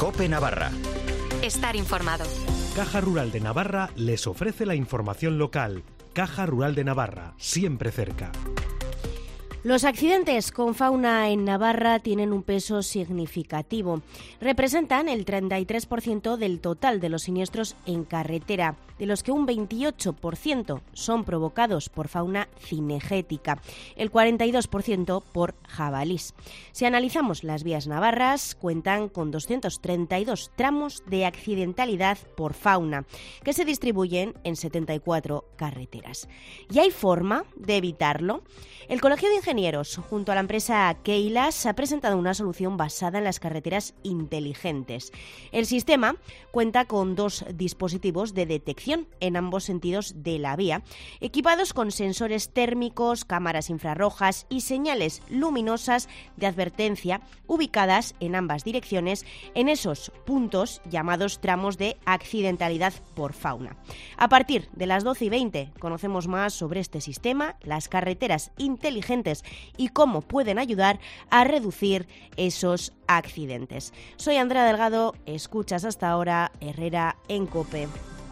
COPE Navarra. Estar informado. Caja Rural de Navarra les ofrece la información local. Caja Rural de Navarra, siempre cerca. Los accidentes con fauna en Navarra tienen un peso significativo. Representan el 33% del total de los siniestros en carretera, de los que un 28% son provocados por fauna cinegética, el 42% por jabalís. Si analizamos las vías navarras, cuentan con 232 tramos de accidentalidad por fauna, que se distribuyen en 74 carreteras. ¿Y hay forma de evitarlo? El Colegio de Ingenieros, junto a la empresa Keilas, ha presentado una solución basada en las carreteras inteligentes. El sistema cuenta con 2 dispositivos de detección en ambos sentidos de la vía, equipados con sensores térmicos, cámaras infrarrojas y señales luminosas de advertencia ubicadas en ambas direcciones en esos puntos llamados tramos de accidentalidad por fauna. A partir de las 12:20 conocemos más sobre este sistema, las carreteras inteligentes y cómo pueden ayudar a reducir esos accidentes. Soy Andrea Delgado, escuchas hasta ahora Herrera en COPE.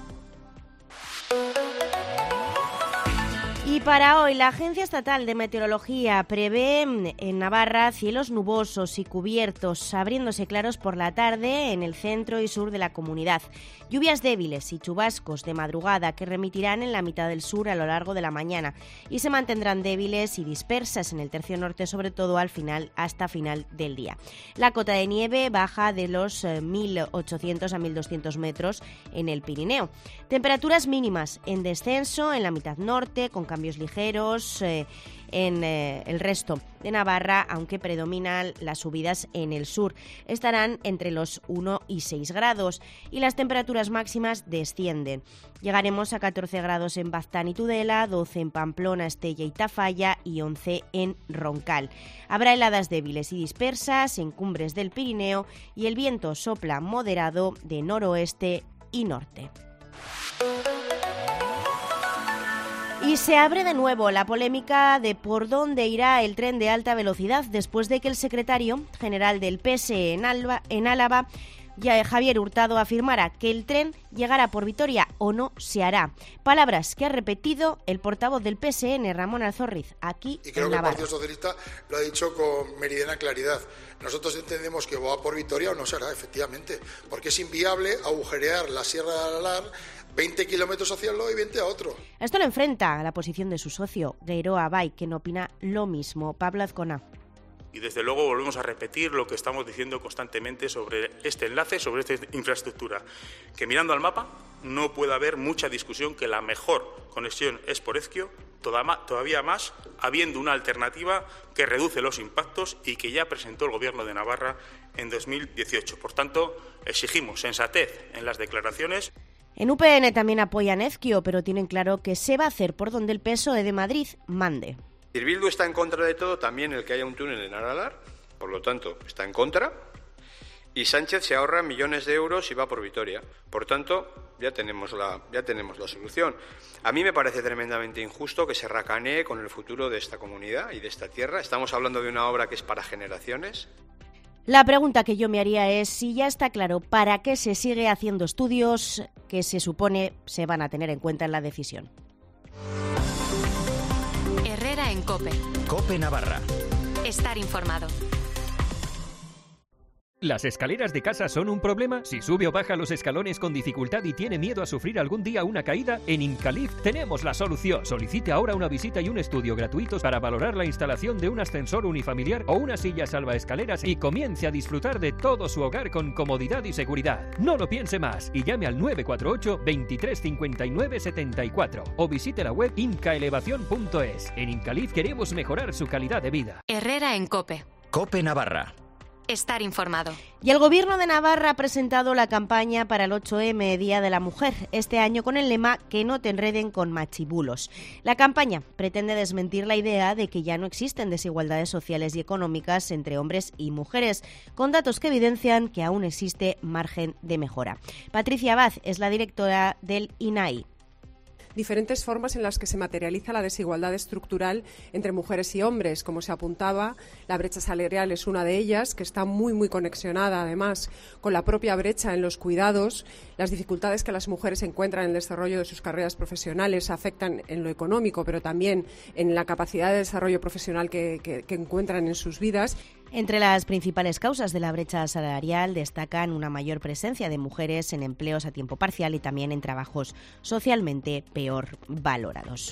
Y para hoy, la Agencia Estatal de Meteorología prevé en Navarra cielos nubosos y cubiertos, abriéndose claros por la tarde en el centro y sur de la comunidad. Lluvias débiles y chubascos de madrugada que remitirán en la mitad del sur a lo largo de la mañana y se mantendrán débiles y dispersas en el tercio norte, sobre todo al final, hasta final del día. La cota de nieve baja de los 1.800 a 1.200 metros en el Pirineo. Temperaturas mínimas en descenso en la mitad norte, con cambios ligeros en el resto de Navarra, aunque predominan las subidas en el sur. Estarán entre los 1 y 6 grados y las temperaturas máximas descienden. Llegaremos a 14 grados en Baztán y Tudela, 12 en Pamplona, Estella y Tafalla y 11 en Roncal. Habrá heladas débiles y dispersas en cumbres del Pirineo y el viento sopla moderado de noroeste y norte. Y se abre de nuevo la polémica de por dónde irá el tren de alta velocidad después de que el secretario general del PSE en Álava, Javier Hurtado, afirmara que el tren llegará por Vitoria o no se hará. Palabras que ha repetido el portavoz del PSN, Ramón Alzorriz, aquí en Navarra. Y creo que el Partido Socialista lo ha dicho con meridiana claridad. Nosotros entendemos que va por Vitoria o no se hará, efectivamente, porque es inviable agujerear la Sierra de Aralar 20 kilómetros hacia un lado y 20 a otro. Esto lo enfrenta a la posición de su socio, Geroa Bay, que no opina lo mismo. Pablo Azcona. Y desde luego volvemos a repetir lo que estamos diciendo constantemente sobre este enlace, sobre esta infraestructura, que mirando al mapa no puede haber mucha discusión que la mejor conexión es por Ezkio, todavía más habiendo una alternativa que reduce los impactos y que ya presentó el Gobierno de Navarra en 2018. Por tanto, exigimos sensatez en las declaraciones. En UPN también apoyan Ezkio, pero tienen claro que se va a hacer por donde el PSOE de Madrid mande. Bildu está en contra de todo, también el que haya un túnel en Aralar, por lo tanto, está en contra. Y Sánchez se ahorra millones de euros y va por Vitoria. Por tanto, ya tenemos la solución. A mí me parece tremendamente injusto que se racanee con el futuro de esta comunidad y de esta tierra. Estamos hablando de una obra que es para generaciones. La pregunta que yo me haría es si ya está claro para qué se sigue haciendo estudios que se supone se van a tener en cuenta en la decisión. Herrera en COPE. COPE Navarra. Estar informado. ¿Las escaleras de casa son un problema? Si sube o baja los escalones con dificultad y tiene miedo a sufrir algún día una caída, en Incalift tenemos la solución. Solicite ahora una visita y un estudio gratuitos para valorar la instalación de un ascensor unifamiliar o una silla salvaescaleras y comience a disfrutar de todo su hogar con comodidad y seguridad. No lo piense más y llame al 948 23 59 74 o visite la web incaelevación.es. En Incalift queremos mejorar su calidad de vida. Herrera en COPE. COPE Navarra. Estar informado. Y el Gobierno de Navarra ha presentado la campaña para el 8M, Día de la Mujer, este año con el lema "Que no te enreden con machibulos". La campaña pretende desmentir la idea de que ya no existen desigualdades sociales y económicas entre hombres y mujeres, con datos que evidencian que aún existe margen de mejora. Patricia Abad es la directora del INAI. diferentes formas en las que se materializa la desigualdad estructural entre mujeres y hombres. Como se apuntaba, la brecha salarial es una de ellas, que está muy conexionada además con la propia brecha en los cuidados. Las dificultades que las mujeres encuentran en el desarrollo de sus carreras profesionales afectan en lo económico, pero también en la capacidad de desarrollo profesional que encuentran en sus vidas. Entre las principales causas de la brecha salarial destacan una mayor presencia de mujeres en empleos a tiempo parcial y también en trabajos socialmente peor valorados.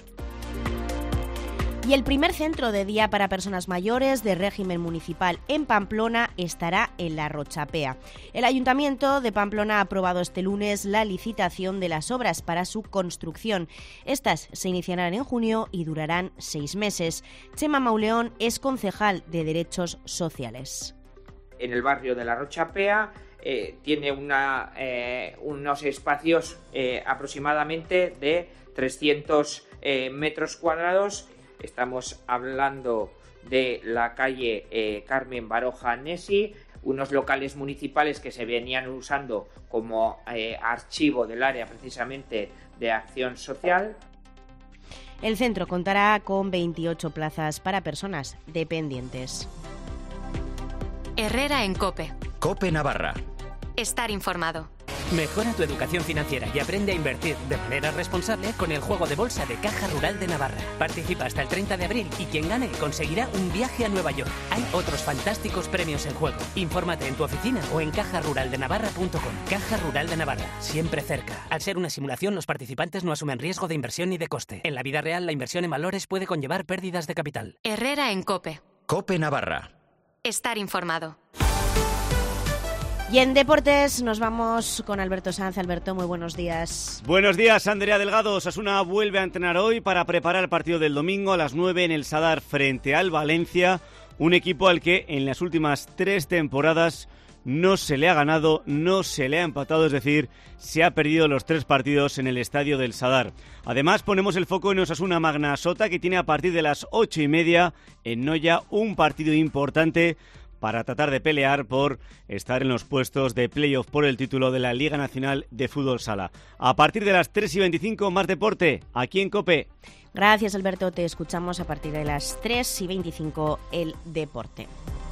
Y el primer centro de día para personas mayores de régimen municipal en Pamplona estará en La Rochapea. El Ayuntamiento de Pamplona ha aprobado este lunes la licitación de las obras para su construcción. Estas se iniciarán en junio y durarán 6 meses. Chema Mauleón es concejal de Derechos Sociales. En el barrio de La Rochapea tiene unos espacios aproximadamente de 300 metros cuadrados. Estamos hablando de la calle Carmen Baroja Nesi, unos locales municipales que se venían usando como archivo del área precisamente de acción social. El centro contará con 28 plazas para personas dependientes. Herrera en COPE. COPE Navarra. Estar informado. Mejora tu educación financiera y aprende a invertir de manera responsable con el juego de bolsa de Caja Rural de Navarra. Participa hasta el 30 de abril y quien gane conseguirá un viaje a Nueva York. Hay otros fantásticos premios en juego. Infórmate en tu oficina o en cajaruraldenavarra.com. Caja Rural de Navarra, siempre cerca. Al ser una simulación, los participantes no asumen riesgo de inversión ni de coste. En la vida real, la inversión en valores puede conllevar pérdidas de capital. Herrera en COPE. COPE Navarra. Estar informado. Y en deportes nos vamos con Alberto Sanz. Alberto, muy buenos días. Buenos días, Andrea Delgado. Osasuna vuelve a entrenar hoy para preparar el partido del domingo a las 9 en el Sadar frente al Valencia, un equipo al que en las últimas 3 temporadas no se le ha ganado, no se le ha empatado, es decir, se ha perdido los 3 partidos en el estadio del Sadar. Además, ponemos el foco en Osasuna Magna Sota, que tiene a partir de las 8:30 en Noia un partido importante para tratar de pelear por estar en los puestos de playoff por el título de la Liga Nacional de Fútbol Sala. A partir de las 3:25, más deporte, aquí en COPE. Gracias, Alberto. Te escuchamos a partir de las 3:25 el deporte.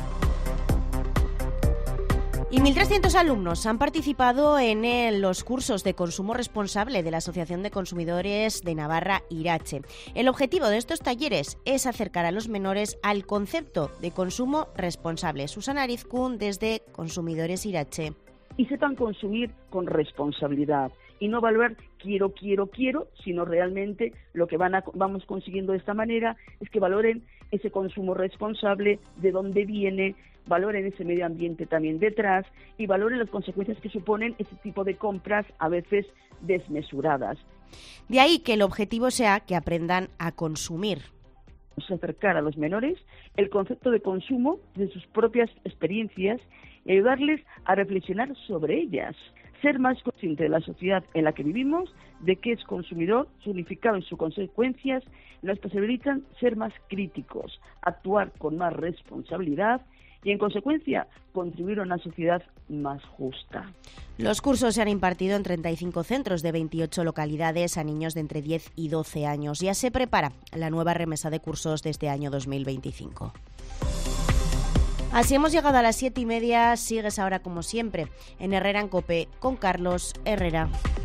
Y 1.300 alumnos han participado en los cursos de consumo responsable de la Asociación de Consumidores de Navarra, Irache. El objetivo de estos talleres es acercar a los menores al concepto de consumo responsable. Susana Arizcún, desde Consumidores Irache. Y sepan consumir con responsabilidad y no valorar quiero, sino realmente lo que vamos consiguiendo de esta manera es que valoren ese consumo responsable, de dónde viene, valoren ese medio ambiente también detrás y valoren las consecuencias que suponen ese tipo de compras a veces desmesuradas. De ahí que el objetivo sea que aprendan a consumir. Acercar a los menores el concepto de consumo de sus propias experiencias y ayudarles a reflexionar sobre ellas. Ser más consciente de la sociedad en la que vivimos, de qué es consumidor, su significado y sus consecuencias, nos posibilitan ser más críticos, actuar con más responsabilidad y, en consecuencia, contribuir a una sociedad más justa. Los cursos se han impartido en 35 centros de 28 localidades a niños de entre 10 y 12 años. Ya se prepara la nueva remesa de cursos de este año 2025. Así hemos llegado a las 7:30. Sigues ahora, como siempre, en Herrera en COPE con Carlos Herrera.